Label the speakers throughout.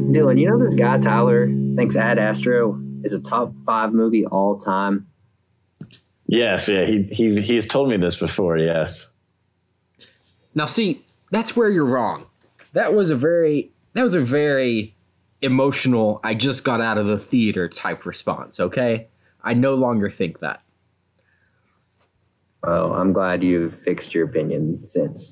Speaker 1: Dylan, you know this guy Tyler thinks Ad Astra is a top 5 movie all time?
Speaker 2: Yes, yeah, he's told me this before, yes.
Speaker 3: Now, see, that's where you're wrong. That was a very emotional, I just got out of the theater type response, okay? I no longer think that.
Speaker 1: Well, I'm glad you've fixed your opinion since.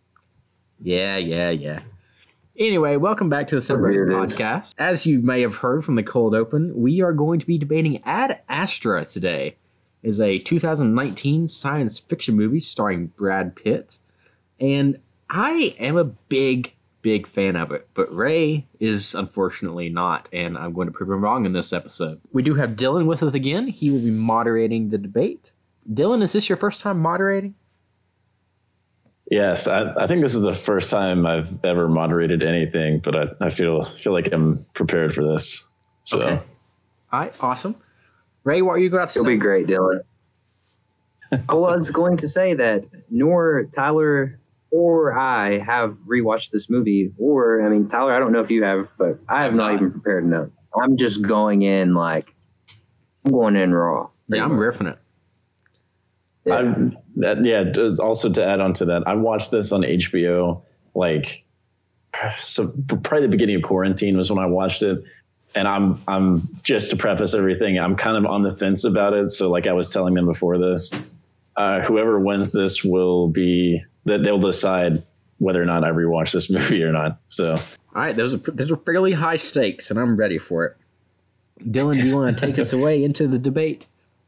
Speaker 3: Yeah. Anyway, welcome back to the Cineverse Podcast. As you may have heard from the cold open, we are going to be debating Ad Astra today. It's a 2019 science fiction movie starring Brad Pitt. And I am a big fan of it, but Ray is unfortunately not, and I'm going to prove him wrong in this episode. We do have Dylan with us again. He will be moderating the debate. Dylan, is this your first time moderating?
Speaker 2: Yes, I think this is the first time I've ever moderated anything, but I feel like I'm prepared for this. So.
Speaker 3: Okay. All right, awesome. Ray, what are you going to say?
Speaker 1: It'll be great, Dylan. I was going to say that nor Tyler or I have rewatched this movie, or, I mean, Tyler, I don't know if you have, but I have not even prepared notes. I'm just going in raw.
Speaker 3: Yeah, I'm riffing it.
Speaker 2: Also to add on to that, I watched this on HBO, probably the beginning of quarantine was when I watched it. And I'm just to preface everything, I'm kind of on the fence about it. So like I was telling them before this, whoever wins this will be that they'll decide whether or not I rewatch this movie or not. So,
Speaker 3: all right, those are fairly high stakes, and I'm ready for it. Dylan, do you want to take us away into the debate?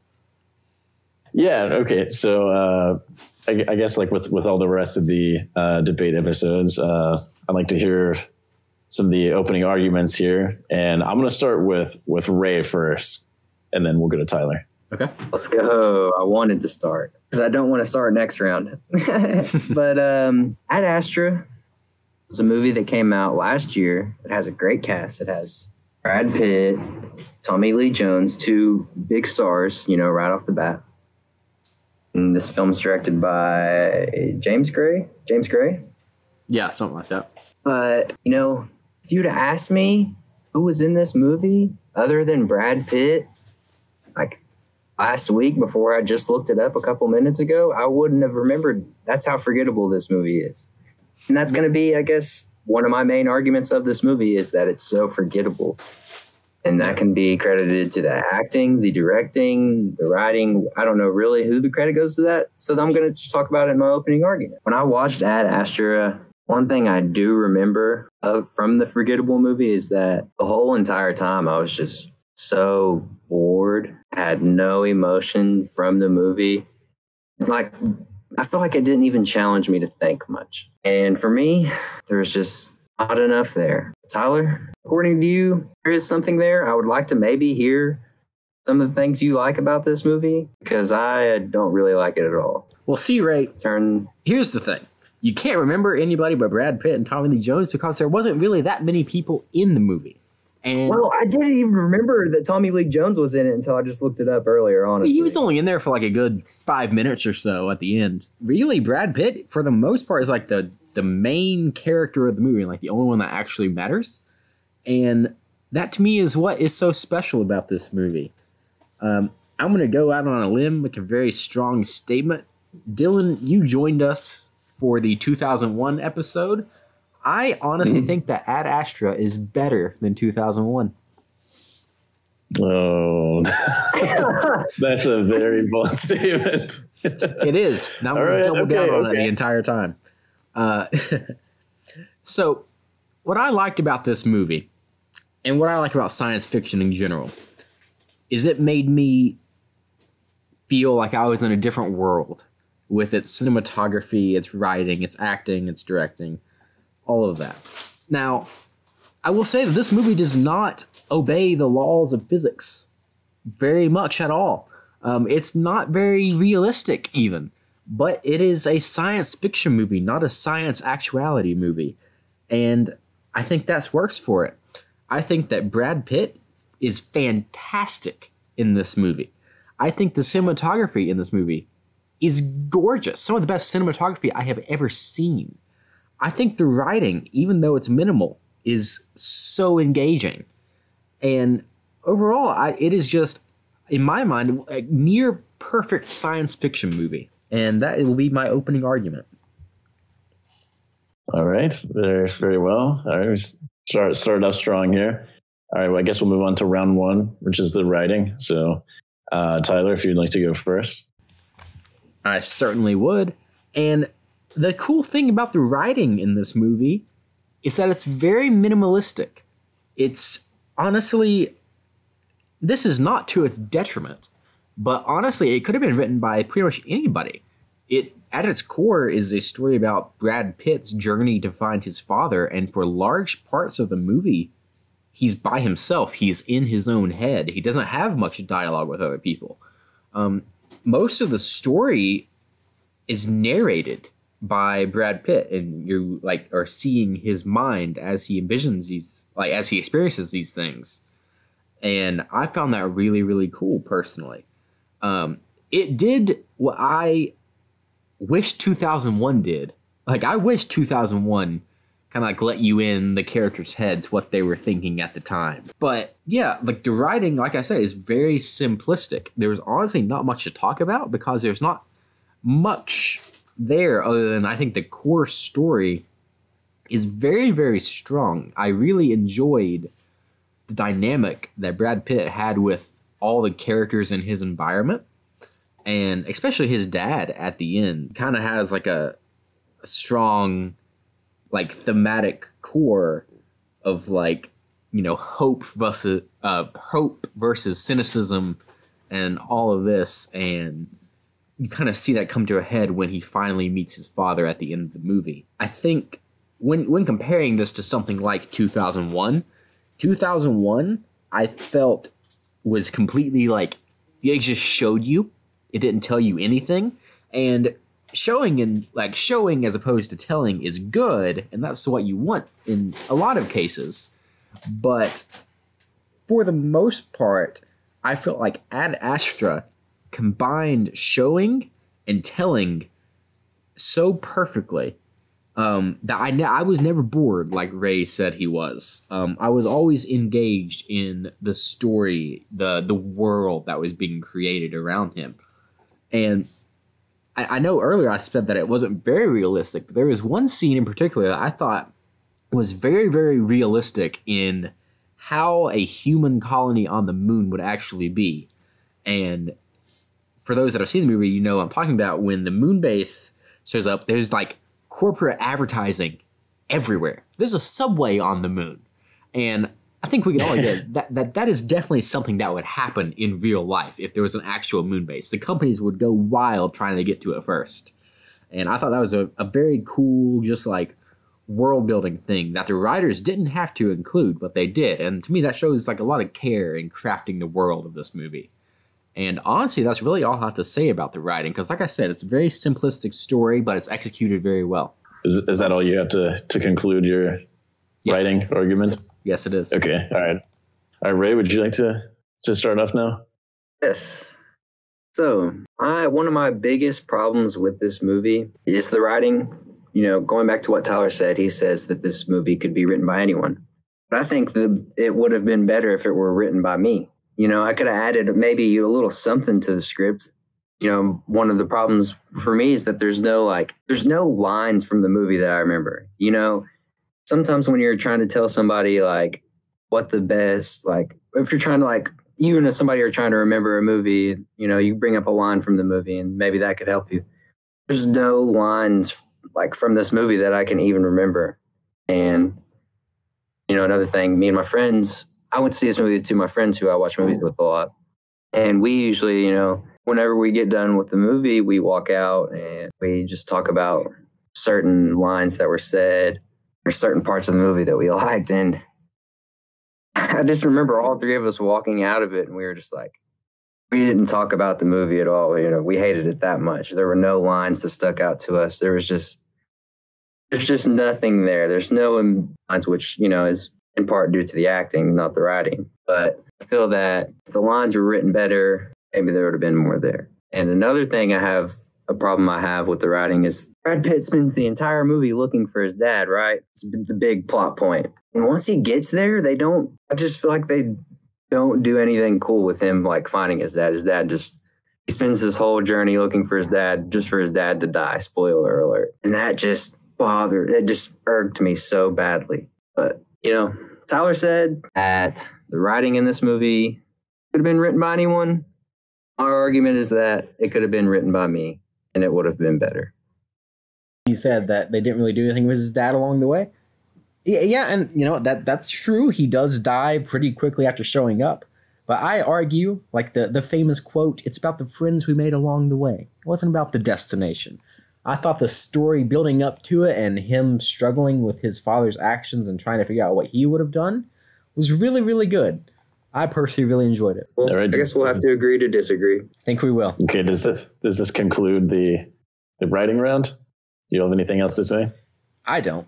Speaker 2: Yeah. Okay. So I guess like with all the rest of the debate episodes, I'd like to hear some of the opening arguments here, and I'm going to start with Ray first, and then we'll go to Tyler.
Speaker 3: Okay.
Speaker 1: Let's go. I wanted to start because I don't want to start next round. But Ad Astra is a movie that came out last year. It has a great cast. It has Brad Pitt, Tommy Lee Jones, 2 big stars, right off the bat. And this film's directed by James Gray.
Speaker 3: Yeah, something like that.
Speaker 1: But, if you'd have asked me who was in this movie other than Brad Pitt, like last week before I just looked it up a couple minutes ago, I wouldn't have remembered. That's how forgettable this movie is. And that's going to be, I guess, one of my main arguments of this movie is that it's so forgettable. And that can be credited to the acting, the directing, the writing. I don't know really who the credit goes to that. So I'm going to just talk about it in my opening argument. When I watched Ad Astra, one thing I do remember from the forgettable movie is that the whole entire time I was just so bored, had no emotion from the movie. Like, I feel like it didn't even challenge me to think much. And for me, there was just not enough there. Tyler, according to you, there is something there. I would like to maybe hear some of the things you like about this movie, because I don't really like it at all.
Speaker 3: Well, see, Ray, here's the thing. You can't remember anybody but Brad Pitt and Tommy Lee Jones because there wasn't really that many people in the movie. And
Speaker 1: well, I didn't even remember that Tommy Lee Jones was in it until I just looked it up earlier, honestly.
Speaker 3: He was only in there for like a good 5 minutes or so at the end. Really, Brad Pitt, for the most part, is like the main character of the movie, like the only one that actually matters. And that to me is what is so special about this movie. I'm going to go out on a limb, make a very strong statement. Dylan, you joined us for the 2001 episode. I honestly think that Ad Astra is better than 2001.
Speaker 2: Oh, that's a very bold statement.
Speaker 3: It is. Now I'm going to double down on it the entire time. So what I liked about this movie and what I like about science fiction in general is it made me feel like I was in a different world with its cinematography, its writing, its acting, its directing, all of that. Now, I will say that this movie does not obey the laws of physics very much at all. It's not very realistic even, but it is a science fiction movie, not a science actuality movie. And I think that works for it. I think that Brad Pitt is fantastic in this movie. I think the cinematography in this movie is gorgeous. Some of the best cinematography I have ever seen. I think the writing, even though it's minimal, is so engaging. And overall, it is just, in my mind, a near perfect science fiction movie. And that will be my opening argument.
Speaker 2: All right. Very, very well. All right. We started off strong here. All right. Well, I guess we'll move on to round one, which is the writing. So, Tyler, if you'd like to go first.
Speaker 3: I certainly would. And the cool thing about the writing in this movie is that it's very minimalistic. It's honestly, this is not to its detriment, but honestly, it could have been written by pretty much anybody. It, at its core, is a story about Brad Pitt's journey to find his father, and for large parts of the movie, he's by himself. He's in his own head. He doesn't have much dialogue with other people. Most of the story is narrated by Brad Pitt, and you are seeing his mind as he envisions these, as he experiences these things. And I found that really, really cool personally. It did what I wish 2001 did. I wish 2001 kind of let you in the characters' heads, what they were thinking at the time. But yeah, the writing, like I said, is very simplistic. There's honestly not much to talk about because there's not much there other than I think the core story is very, very strong. I really enjoyed the dynamic that Brad Pitt had with all the characters in his environment, and especially his dad at the end kind of has a strong thematic core of hope versus cynicism and all of this. And you kind of see that come to a head when he finally meets his father at the end of the movie. I think when comparing this to something like 2001, I felt was completely it just showed you. It didn't tell you anything. And showing as opposed to telling is good, and that's what you want in a lot of cases. But for the most part, I felt like Ad Astra combined showing and telling so perfectly that I was never bored like Ray said he was. I was always engaged in the story, the world that was being created around him. And I know earlier I said that it wasn't very realistic, but there was one scene in particular that I thought was very, very realistic in how a human colony on the moon would actually be. And for those that have seen the movie, you know what I'm talking about. When the moon base shows up, there's corporate advertising everywhere. There's a subway on the moon. And I think we can all get that is definitely something that would happen in real life if there was an actual moon base. The companies would go wild trying to get to it first. And I thought that was a very cool, just world building thing that the writers didn't have to include, but they did. And to me, that shows a lot of care in crafting the world of this movie. And honestly, that's really all I have to say about the writing, because like I said, it's a very simplistic story, but it's executed very well.
Speaker 2: Is that all you have to conclude your writing argument?
Speaker 3: Yes, it is.
Speaker 2: Okay. All right, Ray, would you like to start off now?
Speaker 1: Yes. So, one of my biggest problems with this movie is the writing. Going back to what Tyler said, he says that this movie could be written by anyone. But I think that it would have been better if it were written by me. I could have added maybe a little something to the script. One of the problems for me is that there's no lines from the movie that I remember. Sometimes when you're trying to tell somebody what the best, if you're trying to you and somebody are trying to remember a movie, you bring up a line from the movie and maybe that could help you. There's no lines from this movie that I can even remember. And, another thing, me and my friends, I went to see this movie with two of my friends who I watch movies with a lot. And we usually, whenever we get done with the movie, we walk out and we just talk about certain lines that were said or certain parts of the movie that we liked. And I just remember all three of us walking out of it and we were just we didn't talk about the movie at all. We hated it that much. There were no lines that stuck out to us. There's just nothing there. There's no lines, which, is in part due to the acting, not the writing. But I feel that if the lines were written better, maybe there would have been more there. And another thing I have a problem I have with the writing is Brad Pitt spends the entire movie looking for his dad, right? It's the big plot point. And once he gets there, I just feel like they don't do anything cool with him, like finding his dad. His dad he spends his whole journey looking for his dad, just for his dad to die. Spoiler alert. And that just irked me so badly. But, Tyler said that the writing in this movie could have been written by anyone. Our argument is that it could have been written by me, and it would have been better.
Speaker 3: He said that they didn't really do anything with his dad along the way. Yeah, and that's true. He does die pretty quickly after showing up. But I argue, like the famous quote, it's about the friends we made along the way. It wasn't about the destination. I thought the story building up to it and him struggling with his father's actions and trying to figure out what he would have done was really, really good. I personally really enjoyed it.
Speaker 1: Well, I guess we'll have to agree to disagree.
Speaker 3: I think we will.
Speaker 2: Okay, does this conclude the writing round? Do you have anything else to say?
Speaker 3: I don't.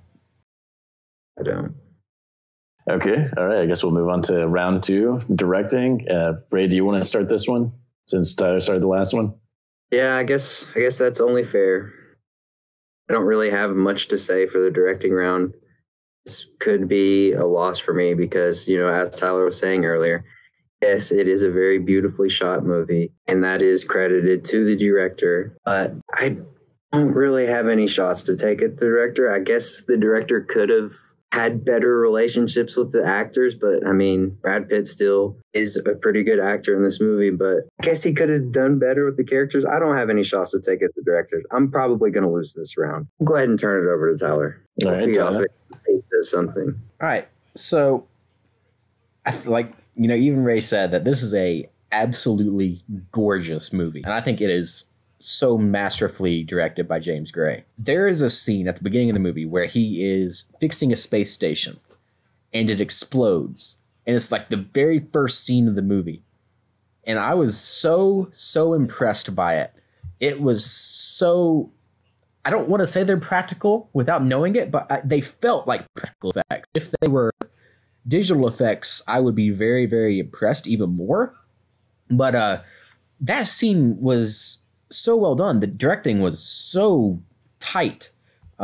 Speaker 2: Okay, all right. I guess we'll move on to round 2, directing. Ray, do you want to start this one since Tyler started the last one?
Speaker 1: Yeah, I guess that's only fair. I don't really have much to say for the directing round. This could be a loss for me because, as Tyler was saying earlier, yes, it is a very beautifully shot movie, and that is credited to the director. But I don't really have any shots to take at the director. I guess the director could have had better relationships with the actors, but I mean, Brad Pitt still is a pretty good actor in this movie, but I guess he could have done better with the characters. I don't have any shots to take at the director. I'm probably going to lose this round. Go ahead and turn it over to Tyler.
Speaker 2: All right, Tyler.
Speaker 1: If he says something.
Speaker 3: All right. So I feel like, even Ray said that this is a absolutely gorgeous movie. And I think it is so masterfully directed by James Gray. There is a scene at the beginning of the movie where he is fixing a space station and it explodes. And it's like the very first scene of the movie. And I was so impressed by it. It was so, I don't want to say they're practical without knowing it, but they felt like practical effects. If they were digital effects, I would be very, very impressed even more. But that scene was so well done. The directing was so tight.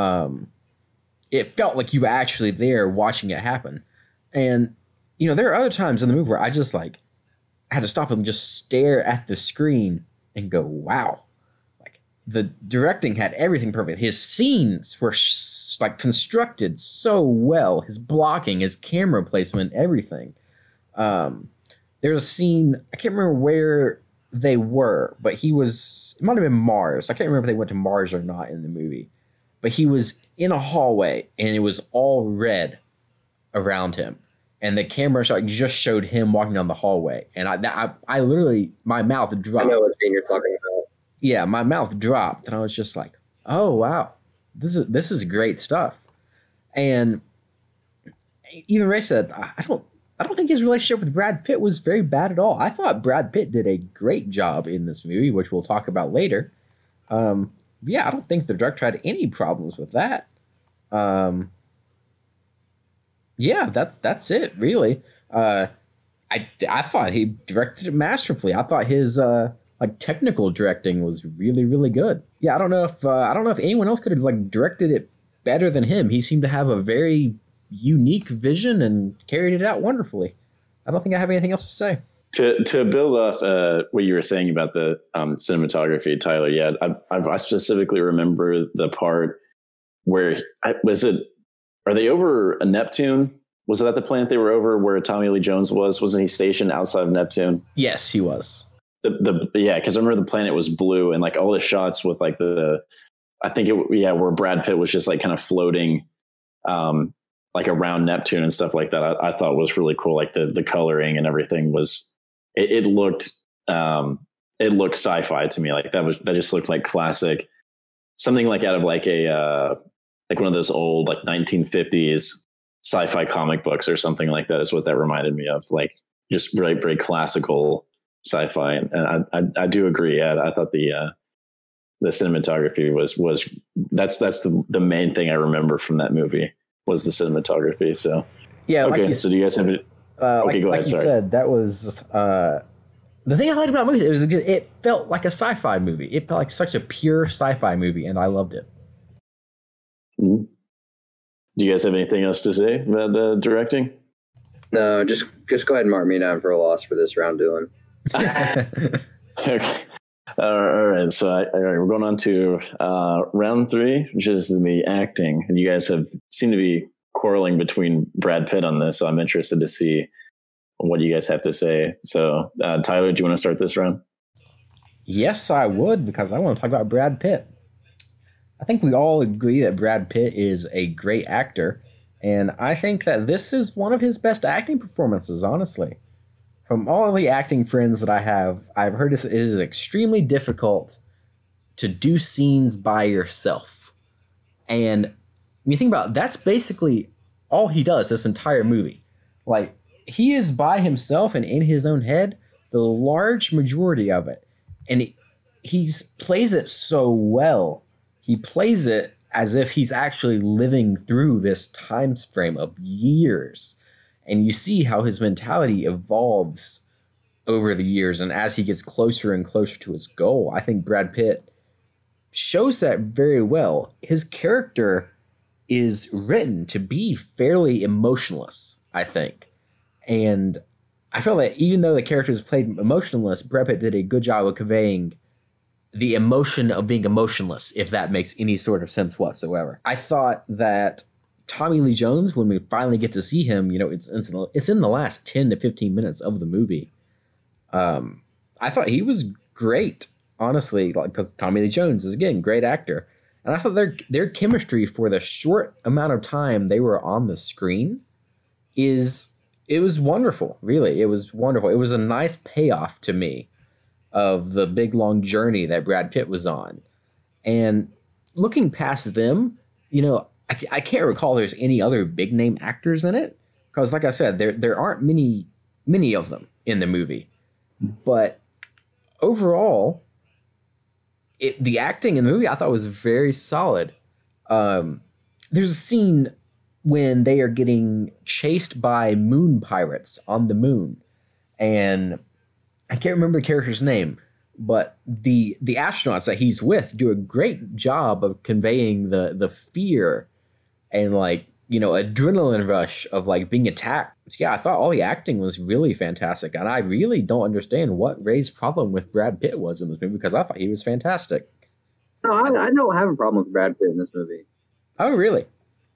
Speaker 3: It felt like you were actually there watching it happen. And, there are other times in the movie where I just I had to stop and just stare at the screen and go, wow. Like the directing had everything perfect. His scenes were constructed so well. His blocking, his camera placement, everything. There's a scene, I can't remember where they were, but it might have been Mars. I can't remember if they went to Mars or not in the movie, but he was in a hallway and it was all red around him. And the camera shot just showed him walking down the hallway. And I literally, my mouth dropped.
Speaker 1: I know what scene you're talking about.
Speaker 3: Yeah, my mouth dropped and I was just like, oh, wow, this is great stuff. And even Ray said, I don't think his relationship with Brad Pitt was very bad at all. I thought Brad Pitt did a great job in this movie, which we'll talk about later. Yeah, I don't think the director had any problems with that. Yeah, that's it, really. I thought he directed it masterfully. I thought his technical directing was really, really good. Yeah, I don't know if anyone else could have directed it better than him. He seemed to have a very unique vision and carried it out wonderfully. I don't think I have anything else to say.
Speaker 2: To build off what you were saying about the cinematography, Tyler, yeah, I specifically remember the part where are they over a Neptune? Was that the planet they were over where Tommy Lee Jones was? Wasn't he stationed outside of Neptune?
Speaker 3: Yes, he was.
Speaker 2: Yeah, because I remember the planet was blue and all the shots with where Brad Pitt was just kind of floating around Neptune and stuff like that. I thought was really cool. The coloring and everything was, it looked sci-fi to me. That just looked like classic, something out of a one of those old 1950s sci-fi comic books or something like that is what that reminded me of. Just very, very classical sci-fi. And I do agree. I thought the cinematography was that's the main thing I remember from that movie was the cinematography. So,
Speaker 3: yeah.
Speaker 2: Okay. So do you guys have it? Okay, go ahead.
Speaker 3: Like you said, that was the thing I liked about the movie, it felt like a sci-fi movie. It felt like such a pure sci-fi movie, and I loved it.
Speaker 2: Mm-hmm. Do you guys have anything else to say about directing?
Speaker 1: No, just go ahead and mark me down for a loss for this round, Dylan.
Speaker 2: Okay. All right. So we're going on to round 3, which is the acting. And you guys seem to be quarreling between Brad Pitt on this. So I'm interested to see what you guys have to say. So Tyler, do you want to start this round?
Speaker 3: Yes, I would, because I want to talk about Brad Pitt. I think we all agree that Brad Pitt is a great actor. And I think that this is one of his best acting performances, honestly. From all of the acting friends that I have, I've heard it is extremely difficult to do scenes by yourself. And when you think about it, that's basically all he does this entire movie. Like, he is by himself and in his own head the large majority of it. And he plays it so well. He plays it as if he's actually living through this time frame of years. And you see how his mentality evolves over the years. And as he gets closer and closer to his goal, I think Brad Pitt shows that very well. His character is written to be fairly emotionless, I think. And I feel that even though the character is played emotionless, Brad Pitt did a good job of conveying the emotion of being emotionless, if that makes any sort of sense whatsoever. I thought that Tommy Lee Jones, when we finally get to see him, it's in the last 10 to 15 minutes of the movie. I thought he was great, honestly, because Tommy Lee Jones is, again, great actor. And I thought their chemistry for the short amount of time they were on the screen it was wonderful, really. It was wonderful. It was a nice payoff to me of the big, long journey that Brad Pitt was on. And looking past them, I can't recall there's any other big name actors in it, because like I said, there aren't many of them in the movie. But overall, the acting in the movie I thought was very solid. There's a scene when they are getting chased by moon pirates on the moon, and I can't remember the character's name, but the astronauts that he's with do a great job of conveying the fear and adrenaline rush of being attacked. So yeah, I thought all the acting was really fantastic, and I really don't understand what Ray's problem with Brad Pitt was in this movie, because I thought he was fantastic.
Speaker 1: No, I don't have a problem with Brad Pitt in this movie.
Speaker 3: Oh, really?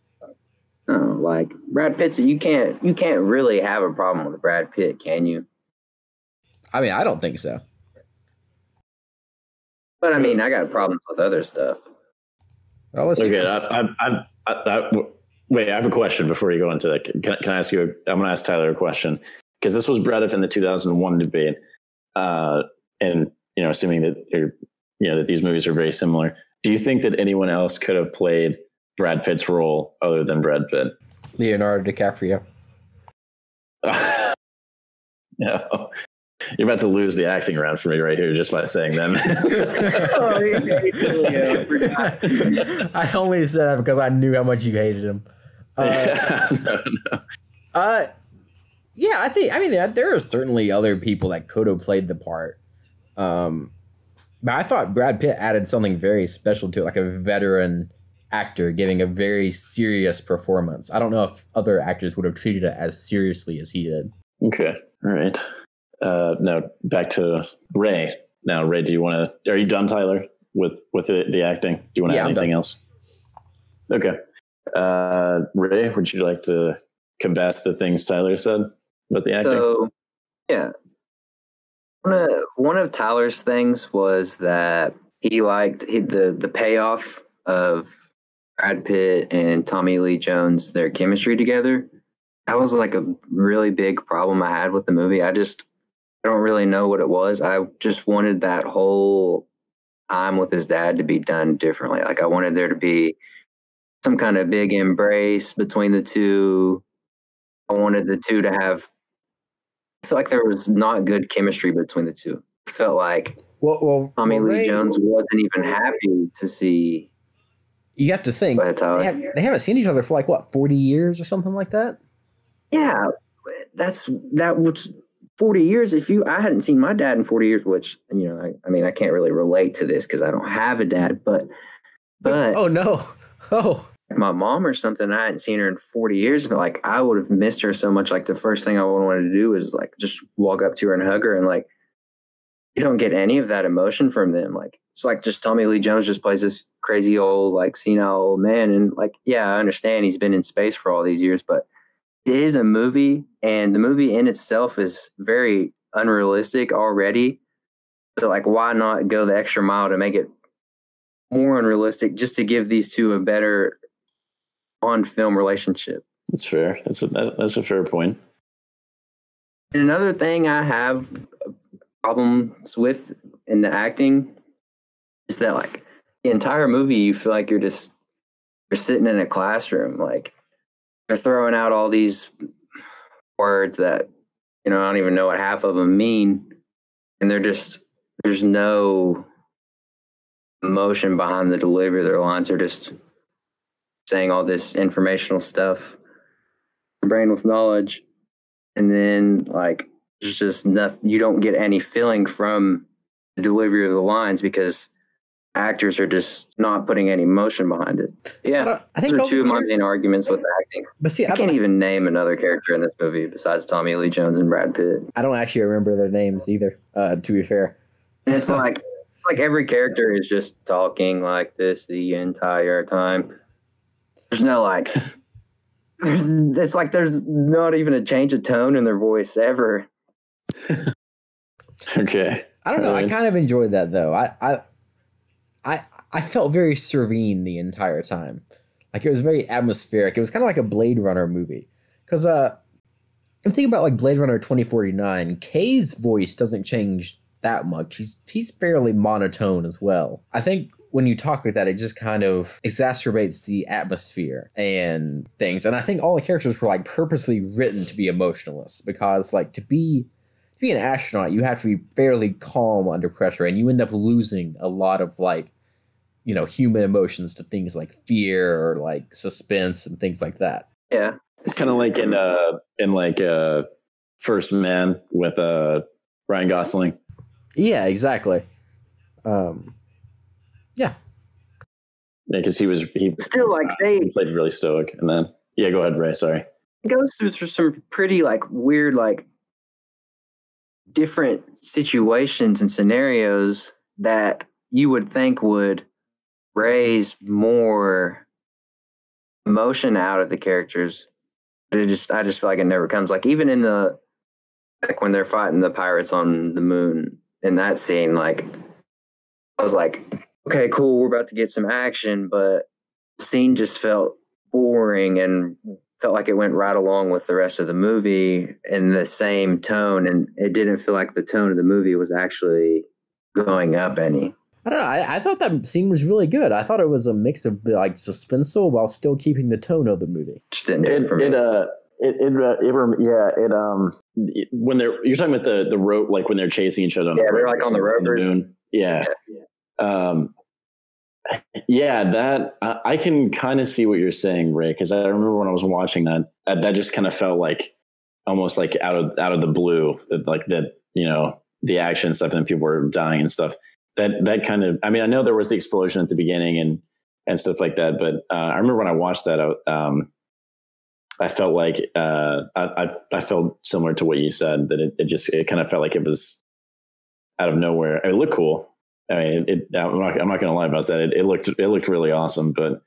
Speaker 1: No, Brad Pitt, you can't really have a problem with Brad Pitt, can you?
Speaker 3: I mean, I don't think so.
Speaker 1: But I mean, I got problems with other stuff.
Speaker 3: Well, let's
Speaker 2: okay, wait, I have a question before you go into that. Can I ask you? I'm going to ask Tyler a question, because this was brought up in the 2001 debate, and assuming that that these movies are very similar. Do you think that anyone else could have played Brad Pitt's role other than Brad Pitt?
Speaker 3: Leonardo DiCaprio.
Speaker 2: No. You're about to lose the acting round for me right here just by saying them.
Speaker 3: I only said that because I knew how much you hated him.
Speaker 2: No.
Speaker 3: Yeah, I mean, there are certainly other people that could have played the part. But I thought Brad Pitt added something very special to it, like a veteran actor giving a very serious performance. I don't know if other actors would have treated it as seriously as he did.
Speaker 2: Okay. All right. Now back to Ray. Now, Ray, are you done, Tyler, with the acting? Do you want to add anything else? Okay. Ray, would you like to combat the things Tyler said about the acting?
Speaker 1: So, yeah. One of Tyler's things was that he liked the payoff of Brad Pitt and Tommy Lee Jones, their chemistry together. That was a really big problem I had with the movie. I don't really know what it was. I just wanted that whole time with his dad to be done differently. I wanted there to be some kind of big embrace between the two. I wanted the two to have. I feel like there was not good chemistry between the two. I felt like Tommy Lee Jones wasn't even happy to see.
Speaker 3: You have to think they haven't seen each other for 40 years or something like that.
Speaker 1: Yeah, that was 40 years, I hadn't seen my dad in 40 years, which, you know, I mean, I can't really relate to this because I don't have a dad, but
Speaker 3: oh no. Oh,
Speaker 1: my mom or something, I hadn't seen her in 40 years, but like I would have missed her so much. Like the first thing I would want to do is like just walk up to her and hug her, and like you don't get any of that emotion from them. Like it's like just Tommy Lee Jones just plays this crazy old like senile old man, and like yeah, I understand he's been in space for all these years, but it is a movie, and the movie in itself is very unrealistic already. So like why not go the extra mile to make it more unrealistic just to give these two a better on-film relationship?
Speaker 2: That's fair. That's a fair point.
Speaker 1: And another thing I have problems with in the acting is that like the entire movie, you feel like you're sitting in a classroom. Like they're throwing out all these words that, you know, I don't even know what half of them mean. And there's no emotion behind the delivery of their lines. They're just saying all this informational stuff, brain with knowledge, and then like there's just nothing. You don't get any feeling from the delivery of the lines because actors are just not putting any emotion behind it. Yeah,
Speaker 3: I think
Speaker 1: those are two of my main arguments with acting.
Speaker 3: But see,
Speaker 1: I can't even name another character in this movie besides Tommy Lee Jones and Brad Pitt.
Speaker 3: I don't actually remember their names either. To be fair,
Speaker 1: and it's like every character is just talking like this the entire time. There's no like, it's like there's not even a change of tone in their voice ever.
Speaker 2: Okay.
Speaker 3: I don't know. I kind of enjoyed that though. I felt very serene the entire time. Like it was very atmospheric. It was kind of like a Blade Runner movie. Because I'm thinking about like Blade Runner 2049. Kay's voice doesn't change that much. He's fairly monotone as well. I think when you talk like that, it just kind of exacerbates the atmosphere and things. And I think all the characters were like purposely written to be emotionless because like to be an astronaut, you have to be fairly calm under pressure, and you end up losing a lot of like, you know, human emotions to things like fear or like suspense and things like that.
Speaker 1: Yeah,
Speaker 2: it's kind of like in First Man with Ryan Gosling.
Speaker 3: Yeah, exactly. Yeah,
Speaker 2: because he
Speaker 1: still like
Speaker 2: he played really stoic, and then go ahead, Ray. Sorry.
Speaker 1: It goes through some pretty like weird like different situations and scenarios that you would think would raise more emotion out of the characters. But I just feel like it never comes. Like even in when they're fighting the pirates on the moon in that scene, like I was like, okay, cool, we're about to get some action, but the scene just felt boring and felt like it went right along with the rest of the movie in the same tone, and it didn't feel like the tone of the movie was actually going up any.
Speaker 3: I don't know. I thought that scene was really good. I thought it was a mix of like suspenseful while still keeping the tone of the movie.
Speaker 1: Just didn't do it for me.
Speaker 2: When you're talking about the rope, like when they're chasing each other.
Speaker 1: They're like on the ropers.
Speaker 2: Yeah. That I can kind of see what you're saying, Ray, because I remember when I was watching that just kind of felt like almost like out of the blue, like that, you know, the action stuff and people were dying and stuff. That kind of, I mean, I know there was the explosion at the beginning and stuff like that, but I remember when I watched that, I felt like I felt similar to what you said, that it kind of felt like it was out of nowhere. It looked cool. I mean, I'm not going to lie about that. It looked really awesome, but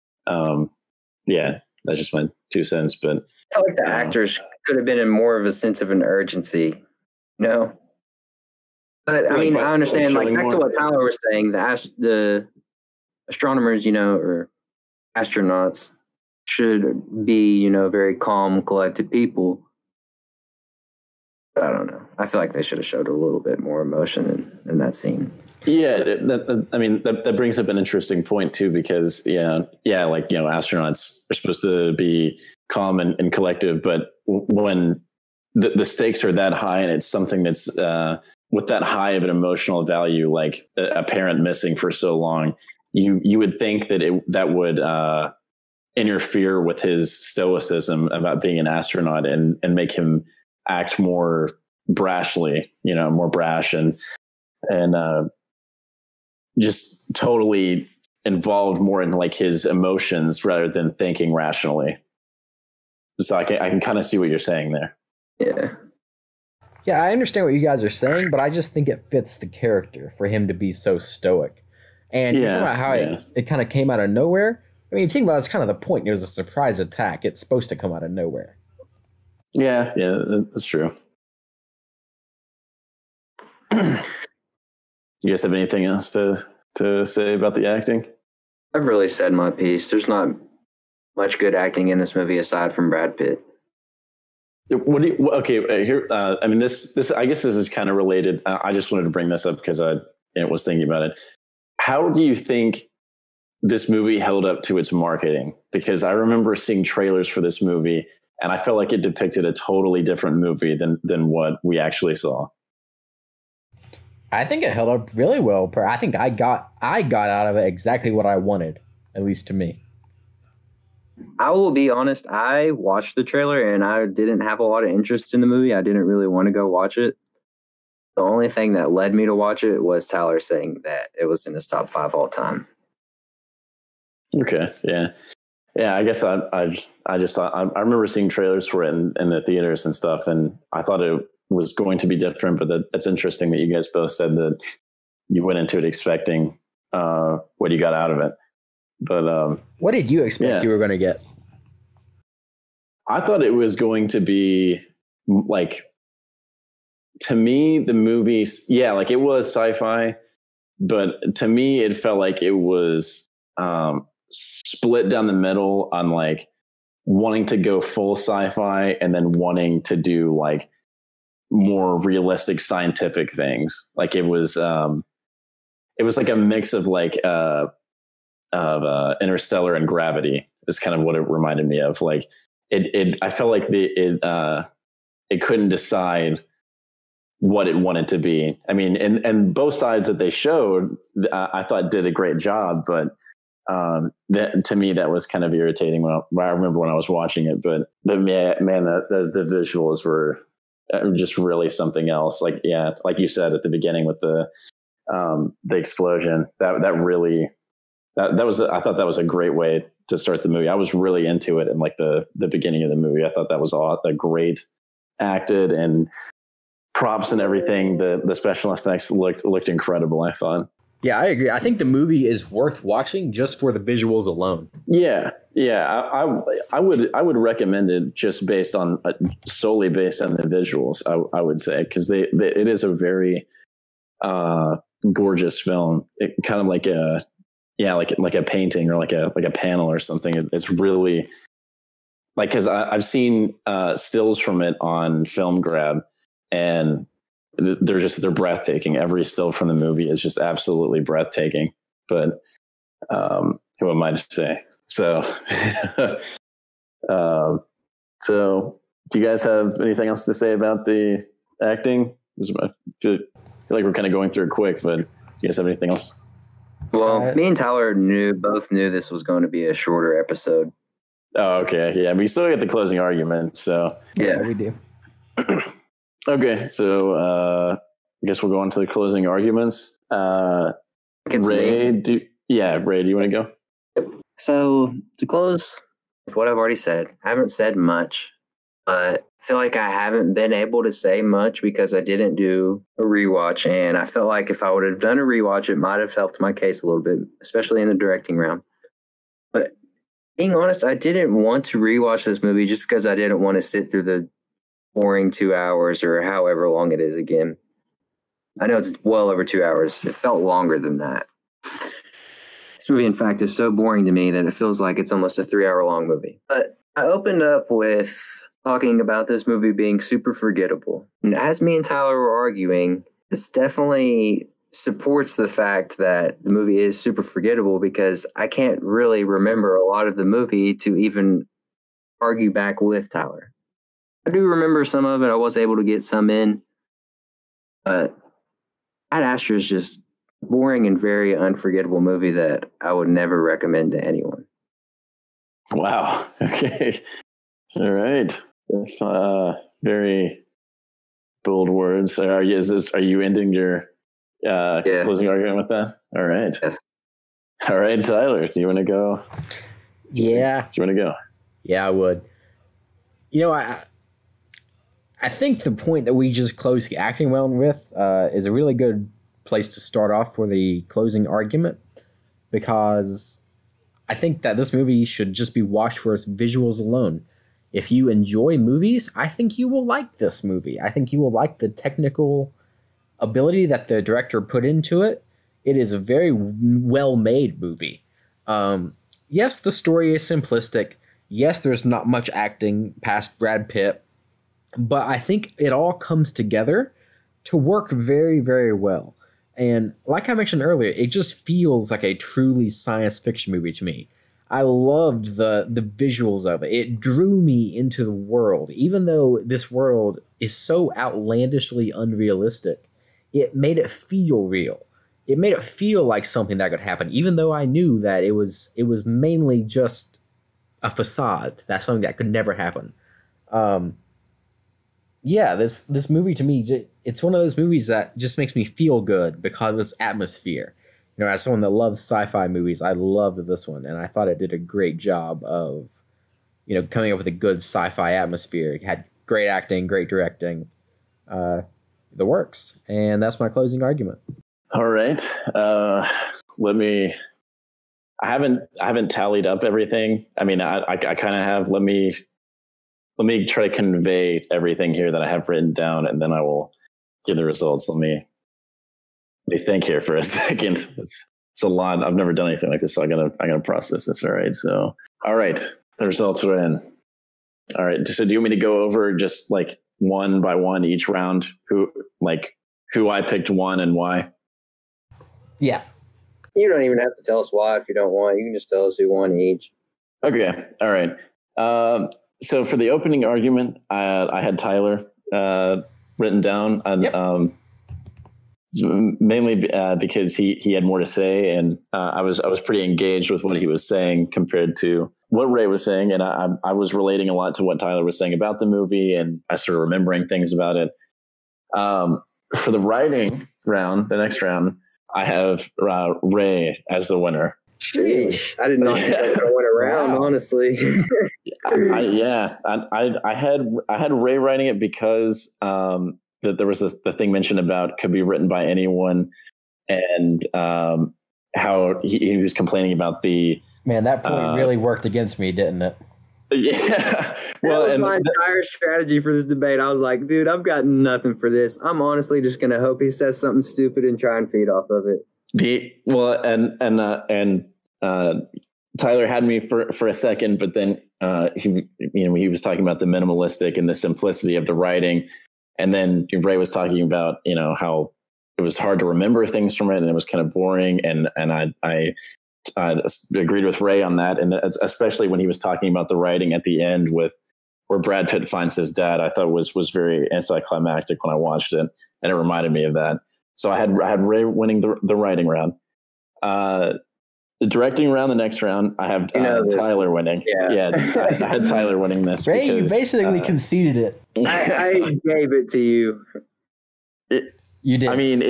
Speaker 2: that's just my 2 cents. But
Speaker 1: I felt like the actors could have been in more of a sense of an urgency, you know. But I mean, I understand. Like back to what Tyler was saying, the astronomers, you know, or astronauts should be, you know, very calm, collected people. But I don't know. I feel like they should have showed a little bit more emotion in that scene.
Speaker 2: Yeah, that brings up an interesting point too, because like, you know, astronauts are supposed to be calm and collective, but when the stakes are that high and it's something that's with that high of an emotional value, like a parent missing for so long, you would think that that would interfere with his stoicism about being an astronaut and make him act more brashly, more brash and just totally involved more in like his emotions rather than thinking rationally. So I can kind of see what you're saying there.
Speaker 1: Yeah.
Speaker 3: Yeah, I understand what you guys are saying, but I just think it fits the character for him to be so stoic. And you're talking about how it kind of came out of nowhere. I mean, think about it, it's kind of the point. It was a surprise attack. It's supposed to come out of nowhere.
Speaker 2: Yeah, that's true. You guys have anything else to say about the acting?
Speaker 1: I've really said my piece. There's not much good acting in this movie aside from Brad Pitt.
Speaker 2: Okay, here. I mean, this. I guess this is kind of related. I just wanted to bring this up because I was thinking about it. How do you think this movie held up to its marketing? Because I remember seeing trailers for this movie, and I felt like it depicted a totally different movie than what we actually saw.
Speaker 3: I think it held up really well. I think I got out of it exactly what I wanted, at least to me.
Speaker 1: I will be honest, I watched the trailer and I didn't have a lot of interest in the movie. I didn't really want to go watch it. The only thing that led me to watch it was Tyler saying that it was in his top 5 all time.
Speaker 2: Okay, yeah. I guess I just thought I remember seeing trailers for it in the theaters and stuff, and I thought it was going to be different. But that's interesting that you guys both said that you went into it expecting what you got out of it. But
Speaker 3: what did you expect you were going to get?
Speaker 2: I thought it was going to be like, to me, the movie, like it was sci-fi, but to me, it felt like it was split down the middle on like wanting to go full sci-fi and then wanting to do like more realistic scientific things. Like it was like a mix of like Interstellar and Gravity is kind of what it reminded me of. Like I felt like it couldn't decide what it wanted to be. I mean, and both sides that they showed, I thought did a great job, but that to me, that was kind of irritating I remember when I was watching it, but man, the visuals were just really something else. Like, yeah, like you said at the beginning with the explosion, that really, that was, I thought that was a great way to start the movie. I was really into it in like the beginning of the movie. I thought that was a great acted, and props and everything. The special effects looked incredible, I thought.
Speaker 3: Yeah, I agree. I think the movie is worth watching just for the visuals alone.
Speaker 2: Yeah. I would recommend it just based on solely based on the visuals. I would say, because it is a very gorgeous film. It kind of like a painting or like a panel or something. It's really like, because I've seen stills from it on Film Grab, and they're breathtaking. Every still from the movie is just absolutely breathtaking. But who am I to say? So, so do you guys have anything else to say about the acting? I feel like we're kind of going through it quick, but do you guys have anything else?
Speaker 1: Well, me and Tyler both knew this was going to be a shorter episode.
Speaker 2: Oh, okay. Yeah, we still get the closing argument. So
Speaker 3: yeah, we do.
Speaker 2: Okay, so I guess we'll go on to the closing arguments. Ray, do you want to go?
Speaker 1: So to close with what I've already said, I haven't said much, but I feel like I haven't been able to say much because I didn't do a rewatch, and I felt like if I would have done a rewatch, it might have helped my case a little bit, especially in the directing realm. But being honest, I didn't want to rewatch this movie just because I didn't want to sit through the boring 2 hours or however long it is again. I know it's well over 2 hours. It felt longer than that. This movie, in fact, is so boring to me that it feels like it's almost a 3 hour long movie. But I opened up with talking about this movie being super forgettable. And as me and Tyler were arguing, this definitely supports the fact that the movie is super forgettable, because I can't really remember a lot of the movie to even argue back with Tyler. I do remember some of it. I was able to get some in. But Ad Astra is just a boring and very unforgettable movie that I would never recommend to anyone.
Speaker 2: Wow. Okay. All right. Very, Bold words. Are you ending your closing argument with that? All right.
Speaker 1: Yes.
Speaker 2: All right, Tyler, do you want to go?
Speaker 3: Yeah.
Speaker 2: Do you want to go?
Speaker 3: Yeah, I would. I think the point that we just closed acting well with is a really good place to start off for the closing argument, because I think that this movie should just be watched for its visuals alone. If you enjoy movies, I think you will like this movie. I think you will like the technical ability that the director put into it. It is a very well-made movie. Yes, the story is simplistic. Yes, there's not much acting past Brad Pitt, but I think it all comes together to work very, very well. And like I mentioned earlier, it just feels like a truly science fiction movie to me. I loved the visuals of it. It drew me into the world. Even though this world is so outlandishly unrealistic, it made it feel real. It made it feel like something that could happen, even though I knew that it was mainly just a facade. That's something that could never happen. Yeah, this movie to me, it's one of those movies that just makes me feel good because of its atmosphere. As someone that loves sci-fi movies, I loved this one, and I thought it did a great job of, coming up with a good sci-fi atmosphere. It had great acting, great directing, the works, and that's my closing argument.
Speaker 2: All right, I haven't tallied up everything. I mean, I kind of have. Let me try to convey everything here that I have written down, and then I will give the results. Let me think here for a second. It's a lot. I've never done anything like this, so I gotta process this. All right. So, all right, the results are in. All right. So, do you want me to go over just like one by one each round? Who I picked one and why?
Speaker 3: Yeah.
Speaker 1: You don't even have to tell us why if you don't want. You can just tell us who won each.
Speaker 2: Okay. All right. So for the opening argument, I had Tyler written down, and
Speaker 3: Yep.
Speaker 2: Mainly because he had more to say, and I was pretty engaged with what he was saying compared to what Ray was saying, and I was relating a lot to what Tyler was saying about the movie, and I started remembering things about it. For the writing round, the next round, I have Ray as the winner.
Speaker 1: Sheesh. I did not think that would went around,
Speaker 3: Wow.
Speaker 1: honestly.
Speaker 2: I had Ray writing it because that there was the thing mentioned about could be written by anyone, and how he was complaining about the
Speaker 3: Man, that point really worked against me, didn't it?
Speaker 2: Yeah.
Speaker 1: Well, that was my entire strategy for this debate. I was like, dude, I've got nothing for this. I'm honestly just gonna hope he says something stupid and try and feed off of it.
Speaker 2: Tyler had me for a second, but then he was talking about the minimalistic and the simplicity of the writing, and then Ray was talking about how it was hard to remember things from it and it was kind of boring, and I agreed with Ray on that, and especially when he was talking about the writing at the end with where Brad Pitt finds his dad, I thought was very anticlimactic when I watched it, and it reminded me of that. So I had Ray winning the writing round. The directing round, the next round, I have Tyler winning. Yeah, I had Tyler winning this.
Speaker 3: Ray,
Speaker 2: because,
Speaker 3: you basically conceded it.
Speaker 1: I gave it to you.
Speaker 3: You did.
Speaker 2: I mean,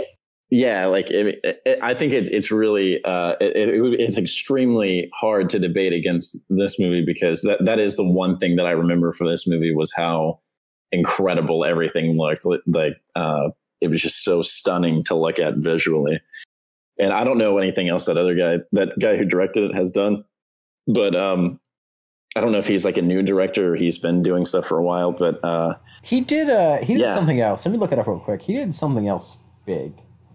Speaker 2: I think it's really it's extremely hard to debate against this movie, because that is the one thing that I remember for this movie was how incredible everything looked. Like it was just so stunning to look at visually. And I don't know anything else that guy who directed it has done, but I don't know if he's like a new director or he's been doing stuff for a while. But
Speaker 3: he did something else. Let me look it up real quick. He did something else big.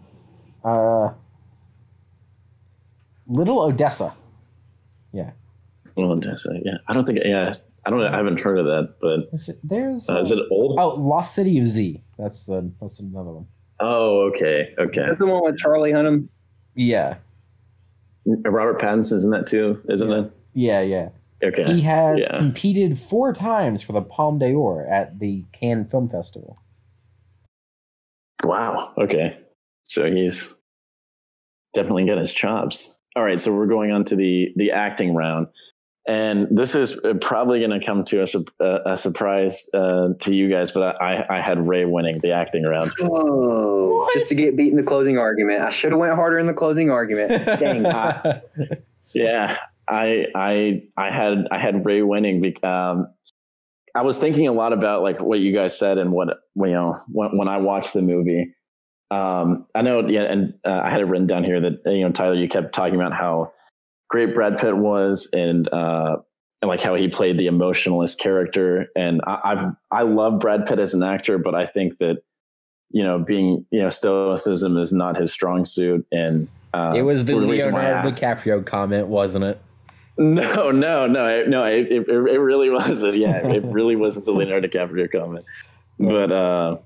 Speaker 3: Little Odessa. Yeah.
Speaker 2: Little Odessa. Yeah. I don't think. Yeah. I don't know. I haven't heard of that. But
Speaker 3: is it
Speaker 2: old?
Speaker 3: Oh, Lost City of Z. That's another one.
Speaker 2: Oh, okay. Okay.
Speaker 1: That's the one with Charlie Hunnam.
Speaker 3: Yeah.
Speaker 2: Robert Pattinson's in that too, isn't it?
Speaker 3: Yeah.
Speaker 2: Okay.
Speaker 3: He has competed 4 times for the Palme d'Or at the Cannes Film Festival.
Speaker 2: Wow. Okay. So he's definitely got his chops. All right. So we're going on to the acting round. And this is probably going to come to a surprise to you guys, but I had Ray winning the acting round.
Speaker 1: Oh, just to get beat in the closing argument. I should have went harder in the closing argument. Dang.
Speaker 2: Yeah, I had Ray winning. I was thinking a lot about like what you guys said and what when I watched the movie. I know, yeah, and I had it written down here that Tyler, you kept talking about how great Brad Pitt was, and like how he played the emotionalist character. And I love Brad Pitt as an actor, but I think that being stoicism is not his strong suit. And
Speaker 3: it was the Leonardo DiCaprio comment, wasn't it?
Speaker 2: No. It really wasn't. Yeah, it really wasn't the Leonardo DiCaprio comment. But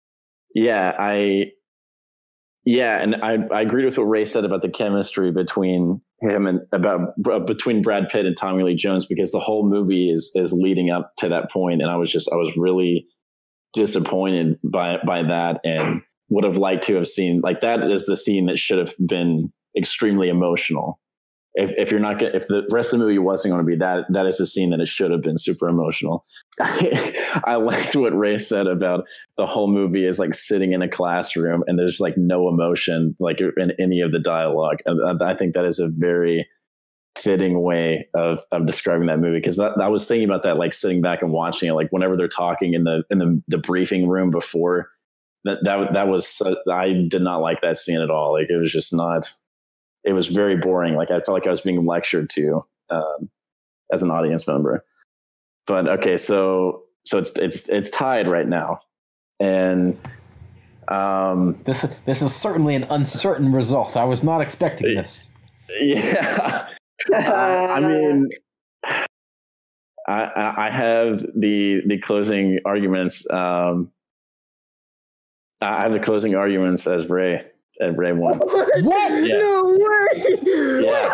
Speaker 2: and I agreed with what Ray said about the chemistry between him and between Brad Pitt and Tommy Lee Jones, because the whole movie is leading up to that point, and I was really disappointed by that, and would have liked to have seen, like, that is the scene that should have been extremely emotional. If the rest of the movie wasn't going to be that is the scene that it should have been super emotional. I liked what Ray said about the whole movie is like sitting in a classroom and there's like no emotion like in any of the dialogue. I think that is a very fitting way of describing that movie, because I was thinking about that, like sitting back and watching it, like whenever they're talking in the briefing room before that was I did not like that scene at all. Like, it was just not. It was very boring. Like, I felt like I was being lectured to as an audience member. But okay, so it's tied right now, and
Speaker 3: this is certainly an uncertain result. I was not expecting this.
Speaker 2: Yeah, I mean, I have the closing arguments. I have the closing arguments as Ray. And Ray won.
Speaker 3: What?
Speaker 2: Yeah.
Speaker 1: No way!
Speaker 2: Yeah.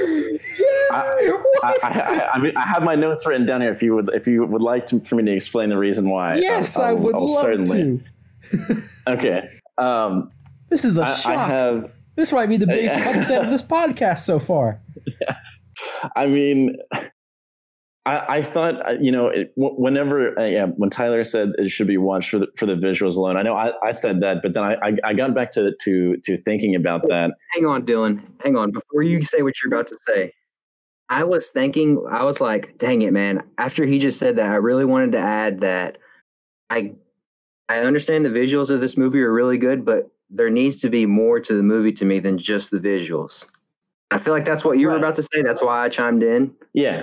Speaker 2: I mean, I have my notes written down here. If you would like for me to explain the reason why.
Speaker 3: Yes, I would love certainly.
Speaker 2: To. Okay.
Speaker 3: This is a shock. This might be the biggest upset of this podcast so far.
Speaker 2: Yeah. I mean, I thought, whenever when Tyler said it should be watched for the visuals alone, I know I said that, but then I got back to thinking about that.
Speaker 1: Hang on, Dylan. Hang on. Before you say what you're about to say, I was like, dang it, man. After he just said that, I really wanted to add that I understand the visuals of this movie are really good, but there needs to be more to the movie to me than just the visuals. I feel like that's what you were about to say. That's why I chimed in.
Speaker 2: Yeah.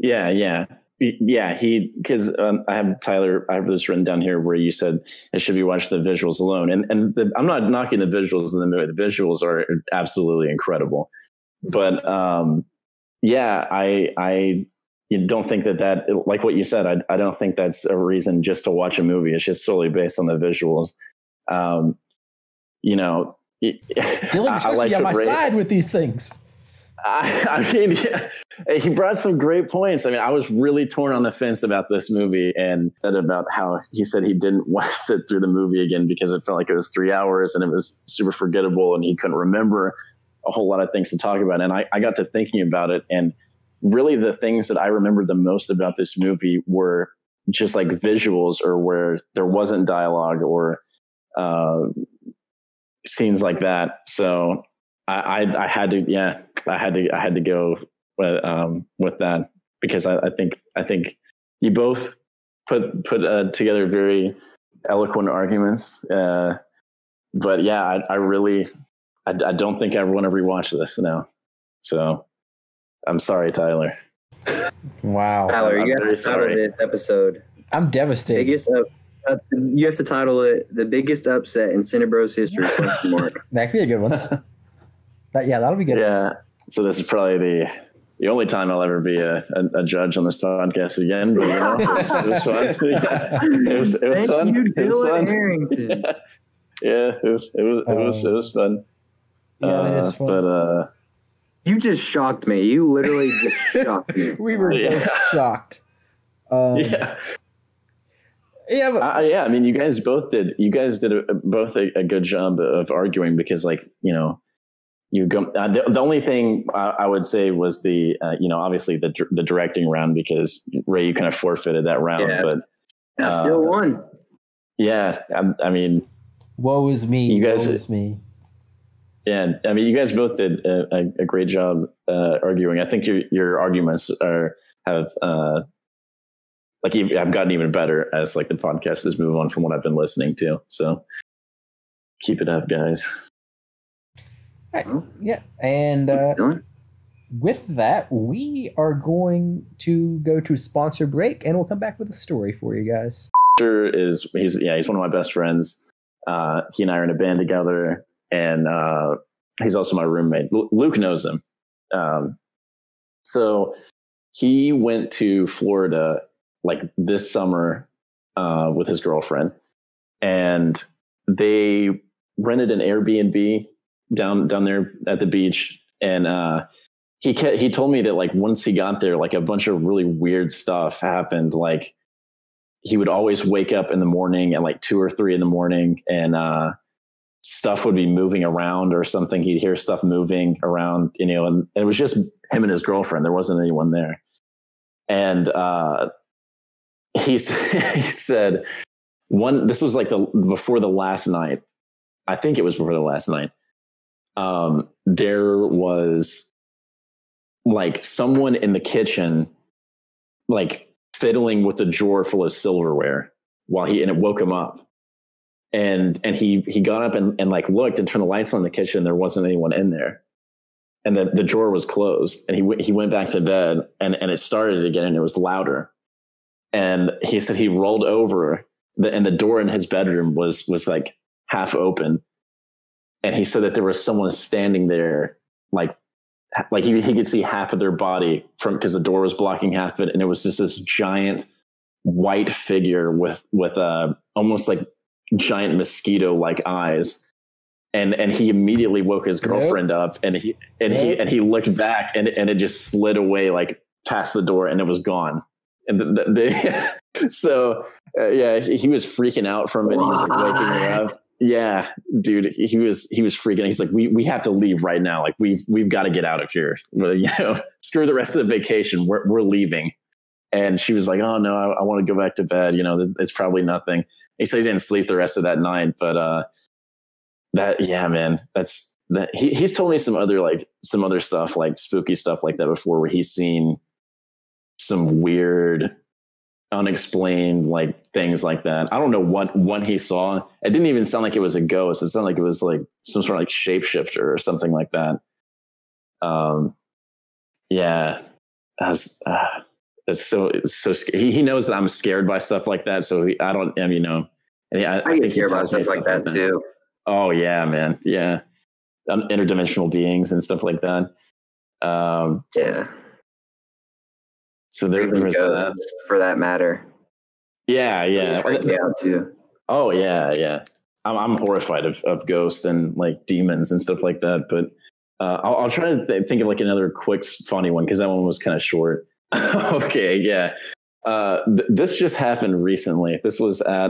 Speaker 2: Because I have this written down here where you said it should be watched the visuals alone, and I'm not knocking the visuals in the movie. The visuals are absolutely incredible, but I don't think that like what you said. I don't think that's a reason just to watch a movie. It's just solely based on the visuals.
Speaker 3: Dylan, you're supposed to be on my side with these things.
Speaker 2: I mean, yeah, he brought some great points. I mean, I was really torn on the fence about this movie, and about how he said he didn't want to sit through the movie again because it felt like it was 3 hours and it was super forgettable and he couldn't remember a whole lot of things to talk about. And I got to thinking about it, and really the things that I remembered the most about this movie were just like visuals, or where there wasn't dialogue or scenes like that. So I had to go with that, because I think you both put together very eloquent arguments. But yeah, I don't think I want to rewatch this now. So I'm sorry, Tyler.
Speaker 3: Wow,
Speaker 1: Tyler, you have to title this episode.
Speaker 3: I'm devastated.
Speaker 1: You have to title it "The Biggest Upset in Cinebros History?"
Speaker 3: That could be a good one. That'll be good.
Speaker 2: Yeah. So this is probably the only time I'll ever be a judge on this podcast again. But it was fun. Yeah. It was fun. It was fun. Harrington. Yeah, it was fun.
Speaker 3: Yeah, that is fun.
Speaker 2: But
Speaker 1: you just shocked me. You literally just shocked me.
Speaker 3: We were both shocked.
Speaker 2: Yeah.
Speaker 3: Yeah, but
Speaker 2: I mean, you guys both did. You guys did both a good job of arguing, because, like, you go. The only thing I would say was the obviously the directing round, because Ray, you kind of forfeited that round, but
Speaker 1: I still won.
Speaker 2: Yeah, I mean,
Speaker 4: woe is me.
Speaker 2: You guys,
Speaker 4: woe is me.
Speaker 2: Yeah, I mean, you guys both did a great job arguing. I think your arguments have gotten even better as like the podcast has moved on from what I've been listening to. So keep it up, guys.
Speaker 4: All right. Yeah, and with that, we are going to go to sponsor break, and we'll come back with a story for you guys.
Speaker 2: He's one of my best friends. He and I are in a band together, and he's also my roommate. Luke knows him. So he went to Florida like this summer with his girlfriend, and they rented an Airbnb down there at the beach. And he told me that like once he got there, like a bunch of really weird stuff happened. Like he would always wake up in the morning at like 2 or 3 in the morning, and stuff would be moving around or something. He'd hear stuff moving around, and it was just him and his girlfriend. There wasn't anyone there. And he said this was like before the last night. I think it was before the last night. There was like someone in the kitchen, like fiddling with a drawer full of silverware and it woke him up. And he got up and like looked and turned the lights on in the kitchen. There wasn't anyone in there. And the drawer was closed, and he went back to bed, and it started again, and it was louder. And he said he rolled over and the door in his bedroom was like half open. And he said that there was someone standing there, like he could see half of their body because the door was blocking half of it. And it was just this giant white figure with almost like giant mosquito-like eyes. And he immediately woke his girlfriend up, and he looked back, and it just slid away like past the door, and it was gone. And so he was freaking out from it. He was like waking her up. Yeah, dude, he was freaking. He's like, we have to leave right now. Like we've got to get out of here. Screw the rest of the vacation. We're leaving. And she was like, oh no, I want to go back to bed. It's probably nothing. He said he didn't sleep the rest of that night, but man, he's told me some other stuff, like spooky stuff like that before, where he's seen some weird, unexplained like things like that. I don't know what he saw. It didn't even sound like it was a ghost. It sounded like it was like some sort of like shapeshifter or something like that. It's so scary. He knows that I'm scared by stuff like that. So I
Speaker 1: get scared about stuff like that too.
Speaker 2: Oh yeah, man. Yeah. Interdimensional beings and stuff like that.
Speaker 1: Yeah.
Speaker 2: So there was that.
Speaker 1: For that matter.
Speaker 2: Yeah.
Speaker 1: Freaked me out too.
Speaker 2: Oh yeah. I'm horrified of ghosts and like demons and stuff like that. But I'll try to think of like another quick funny one, because that one was kind of short. Okay, yeah. This just happened recently. This was at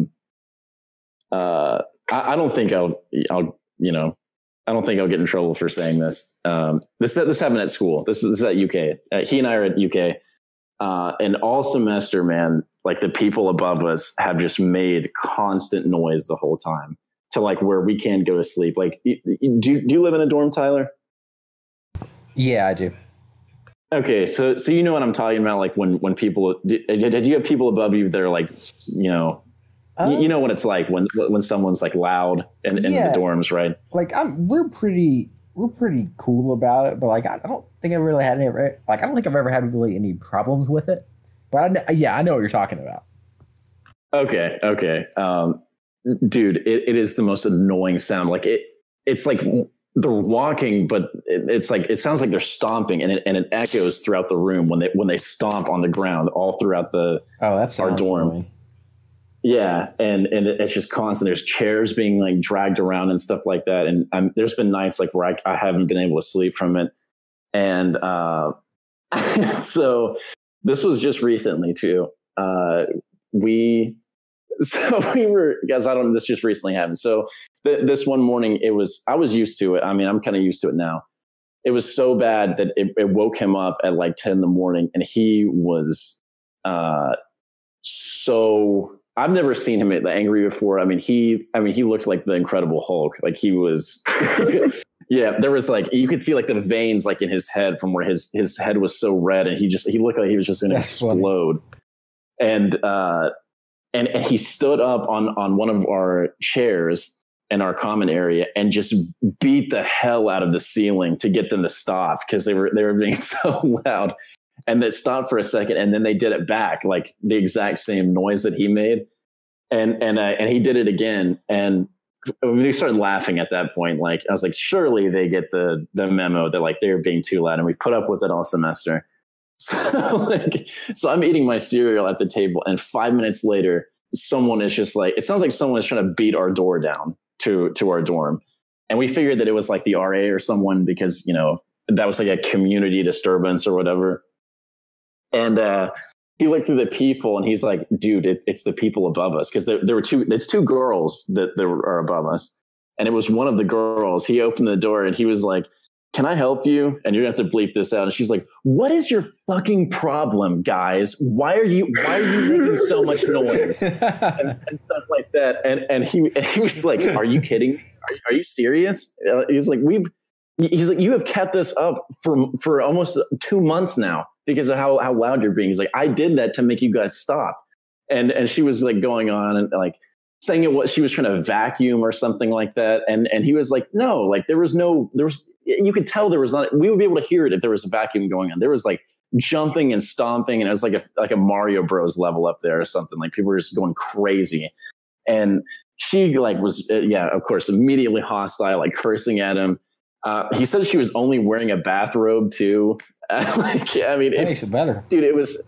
Speaker 2: I don't think I'll get in trouble for saying this. This happened at school. This is at UK. He and I are at UK. And all semester, man, like the people above us have just made constant noise the whole time, to like where we can't go to sleep. Like, do you live in a dorm, Tyler?
Speaker 4: Yeah, I do.
Speaker 2: Okay, so you know what I'm talking about. Like when people, did you have people above you that are like, you know what it's like when someone's like loud in the dorms, right?
Speaker 4: Like we're pretty cool about it, but like I don't think I've really had I don't think I've ever had really any problems with it. But I know what you're talking about.
Speaker 2: Okay. Dude, it is the most annoying sound. Like it's like they're walking, but it's like, it sounds like they're stomping, and it echoes throughout the room when they stomp on the ground all throughout our dorm. Annoying. Yeah. And it's just constant. There's chairs being like dragged around and stuff like that. And there's been nights like where I haven't been able to sleep from it. And so this was just recently too. So we were, guys, this just recently happened. So this one morning, I was used to it. I mean, I'm kind of used to it now. It was so bad that it woke him up at like 10 in the morning, and he was so, I've never seen him angry before. I mean, he looked like the Incredible Hulk. Like he was, yeah, there was like, you could see like the veins like in his head from where his head was so red, and he looked like he was just going to explode. Funny. And he stood up on one of our chairs in our common area and just beat the hell out of the ceiling to get them to stop, because they were being so loud. And they stopped for a second, and then they did it back, like the exact same noise that he made. And he did it again, and we started laughing at that point. Like I was like, surely they get the memo that like they're being too loud, and we put up with it all semester. So I'm eating my cereal at the table, and 5 minutes later, someone is just like, it sounds like someone is trying to beat our door down to our dorm. And we figured that it was like the RA or someone, because, you know, that was like a community disturbance or whatever. And he looked through the people, and he's like, dude, it's the people above us. Because there were it's two girls that are above us. And it was one of the girls. He opened the door, and he was like, can I help you? And you're gonna have to bleep this out. And she's like, what is your fucking problem, guys? Why are you making so much noise and stuff like that? And he was like, are you kidding me? Are you serious? He was like, you have kept this up for almost 2 months now because of how loud you're being. He's like, I did that to make you guys stop. And she was like going on and like saying she was trying to vacuum or something like that. And he was like, no, like you could tell there was not, we would be able to hear it if there was a vacuum going on. There was like jumping and stomping, and it was like a Mario Bros level up there or something. Like people were just going crazy. And she like was, of course, immediately hostile, like cursing at him. He said she was only wearing a bathrobe too.
Speaker 4: It makes it better.
Speaker 2: Dude, it was,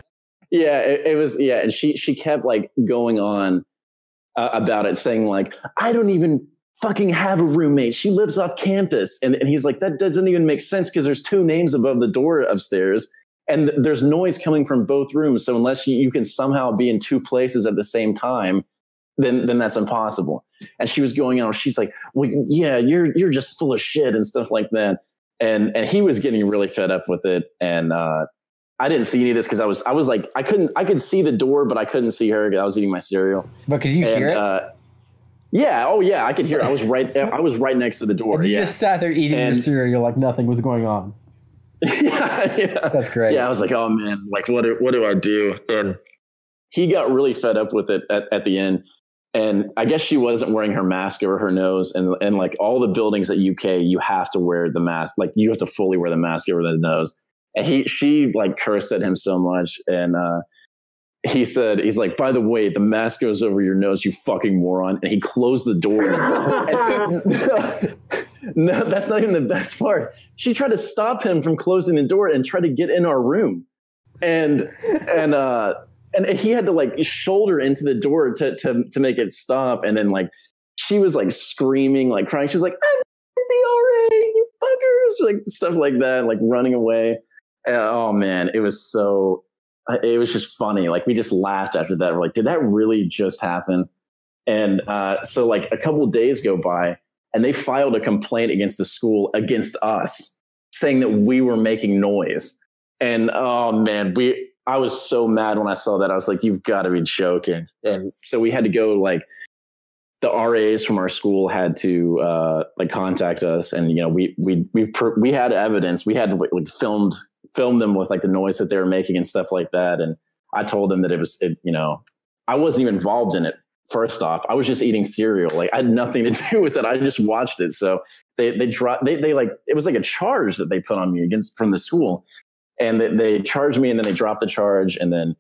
Speaker 2: and she kept like going on about it, saying like, I don't even fucking have a roommate. She lives off campus. And he's like, that doesn't even make sense, because there's 2 names above the door upstairs, and there's noise coming from both rooms. So unless you can somehow be in 2 places at the same time, then that's impossible. And she was going on. She's like, well, yeah, you're just full of shit and stuff like that. And he was getting really fed up with it. And I didn't see any of this because I was like, I could see the door, but I couldn't see her. I was eating my cereal.
Speaker 4: But could you hear it?
Speaker 2: Yeah. Oh yeah. I could hear it. I was right next to the door.
Speaker 4: And you just sat there eating your cereal like nothing was going on.
Speaker 2: Yeah.
Speaker 4: That's great.
Speaker 2: Yeah. I was like, oh man, like what do I do? And he got really fed up with it at the end. And I guess she wasn't wearing her mask over her nose. And like all the buildings at UK, you have to wear the mask. Like you have to fully wear the mask over the nose. And she like cursed at him so much. And he's like, by the way, the mask goes over your nose, you fucking moron. And he closed the door. No, that's not even the best part. She tried to stop him from closing the door and try to get in our room. And he had to like shoulder into the door to make it stop. And then like she was like screaming, like crying. She was like, I'm the RA, you fuckers, like stuff like that, like running away. Oh man, it was just funny. Like we just laughed after that. We're like, did that really just happen? And so like a couple of days go by, and they filed a complaint against the school against us, saying that we were making noise. And oh man, I was so mad when I saw that. I was like, you've got to be joking. And so we had to go, like the RAs from our school had to like contact us. And, you know, we had evidence. We had like film them with like the noise that they were making and stuff like that. And I told them that you know, I wasn't even involved in it. First off, I was just eating cereal. Like I had nothing to do with it. I just watched it. So they like, it was like a charge that they put on me from the school. And they charged me, and then they dropped the charge. And then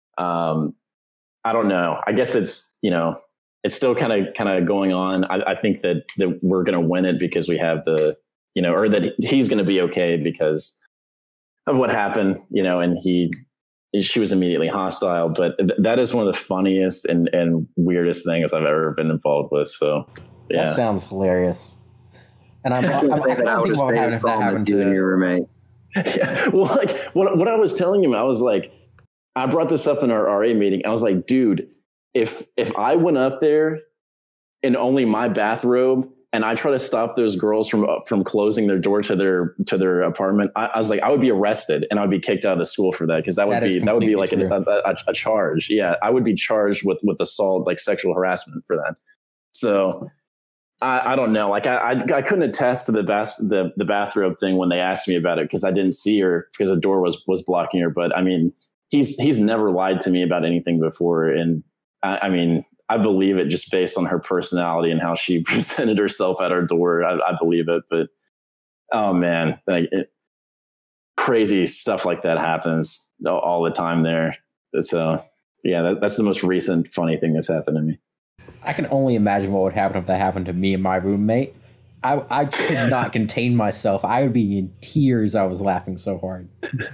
Speaker 2: I don't know. I guess it's, you know, it's still kind of going on. I think that we're going to win it because we have the, you know, or that he's going to be okay because of what happened, you know, and she was immediately hostile. But that is one of the funniest and weirdest things I've ever been involved with. So yeah.
Speaker 4: That sounds hilarious. And I
Speaker 1: think what would happen to you and your roommate.
Speaker 2: Yeah. Well, like what I was telling him, I was like, I brought this up in our RA meeting. I was like, dude, if I went up there in only my bathrobe and I try to stop those girls from closing their door to their apartment, I was like, I would be arrested and I would be kicked out of the school for that, because that would be like a charge. Yeah, I would be charged with assault, like sexual harassment for that. So I don't know. Like I couldn't attest to the bathrobe thing when they asked me about it, because I didn't see her because the door was blocking her. But I mean, he's never lied to me about anything before, and I mean, I believe it just based on her personality and how she presented herself at our door. I believe it. But oh man, like crazy stuff like that happens all the time there. So yeah, that's the most recent funny thing that's happened to me.
Speaker 4: I can only imagine what would happen if that happened to me and my roommate. I could not contain myself. I would be in tears. I was laughing so hard.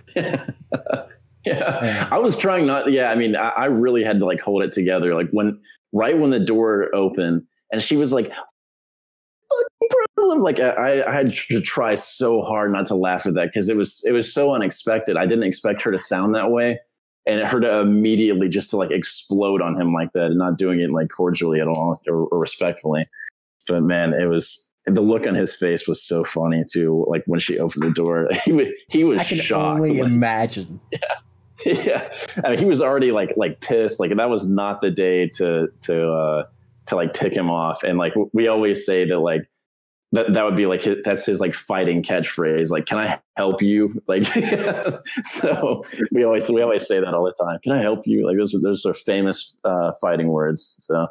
Speaker 2: Yeah. I was trying not. Yeah. I mean, I really had to like hold it together. Like right when the door opened and she was like, problem. Like I had to try so hard not to laugh at that, because it was so unexpected. I didn't expect her to sound that way. And her to immediately just to like explode on him like that, and not doing it like cordially at all or respectfully. But man, the look on his face was so funny too. Like when she opened the door, he was shocked. I can
Speaker 4: only imagine.
Speaker 2: Yeah, yeah. I mean, he was already like pissed. Like that was not the day to like tick him off. And like we always say that like that would be like that's his like fighting catchphrase. Like, can I help you? Like, so we always say that all the time. Can I help you? Like those are famous fighting words. So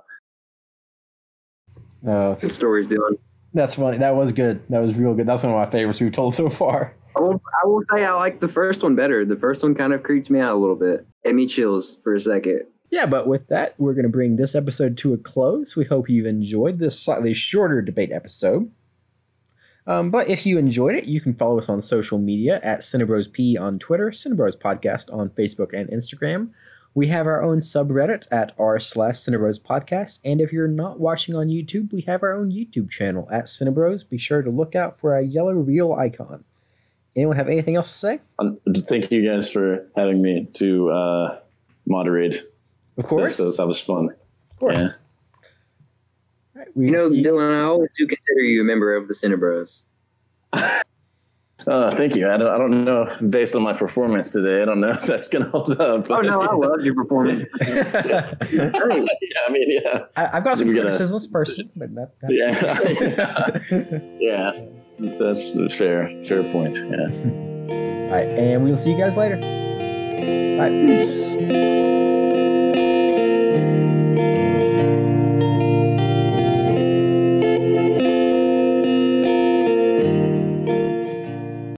Speaker 1: good stories, Dylan.
Speaker 4: That's funny. That was good. That was real good. That's one of my favorites we've told so far.
Speaker 1: I will say I like the first one better. The first one kind of creeps me out a little bit. Gave me chills for a second.
Speaker 4: Yeah, but with that, we're going to bring this episode to a close. We hope you've enjoyed this slightly shorter debate episode. But if you enjoyed it, you can follow us on social media at CinebrosP on Twitter, Cinebros Podcast on Facebook and Instagram. We have our own subreddit at r/Cinebros Podcast. And if you're not watching on YouTube, we have our own YouTube channel at Cinebros. Be sure to look out for a yellow reel icon. Anyone have anything else to say?
Speaker 2: Thank you guys for having me to moderate.
Speaker 4: Of course.
Speaker 2: That was fun.
Speaker 4: Of course.
Speaker 2: Yeah.
Speaker 1: Right, Dylan, I always do consider you a member of the Cinebros.
Speaker 2: Thank you. I don't know, based on my performance today, I don't know if that's going to hold up.
Speaker 1: Oh, no, I loved your performance.
Speaker 2: Yeah, I mean, yeah.
Speaker 4: I've got some criticisms personally, but
Speaker 2: yeah, that's fair point. Yeah.
Speaker 4: All right, and we'll see you guys later. Bye.